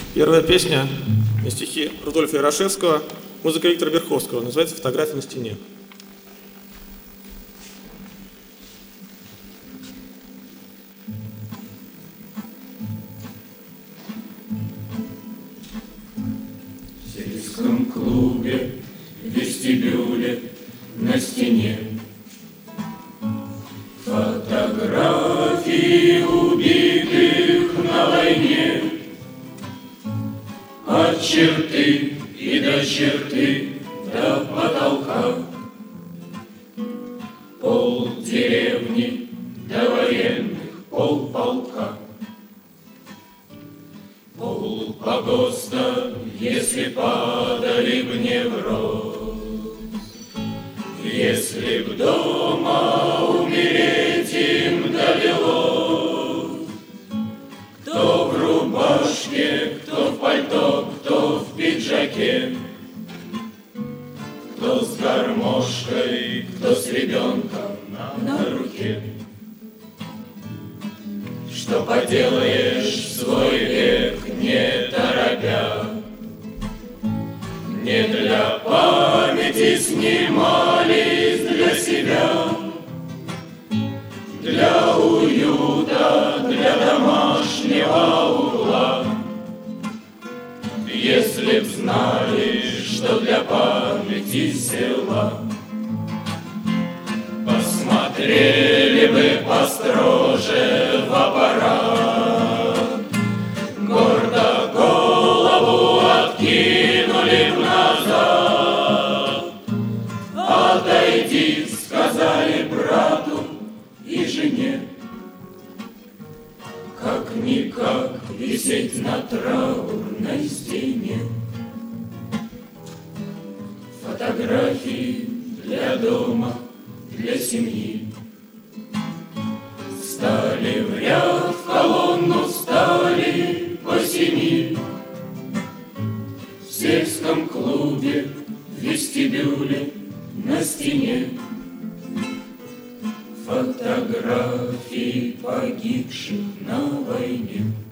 Первая песня на стихи Рудольфа Ярошевского, музыка Виктора Берховского, называется «Фотография на стене». В сельском клубе, в вестибюле, на стене фотографии убитых на войне. От черты и до черты, до потолка, пол деревни до военных полполка, пол погоста, если падали б не в рост, если б дома умереть им довелось. Кто в рубашке, кто в пальто, кто в пиджаке, кто с гармошкой, кто с ребенком на руке. Что поделаешь в свой век, не торопя, не для памяти снимались для себя, для уюта, для домашнего угла. Если б знали, что для памяти села, посмотрели бы построже в аппарат, гордо голову откинули б назад. Отойди, сказали брату и жене, как-никак висеть на траурной стене. Фотографии для дома, для семьи стали в ряд, в колонну стали по семи. В сельском клубе, в вестибюле, на стене фотографии погибших на войне.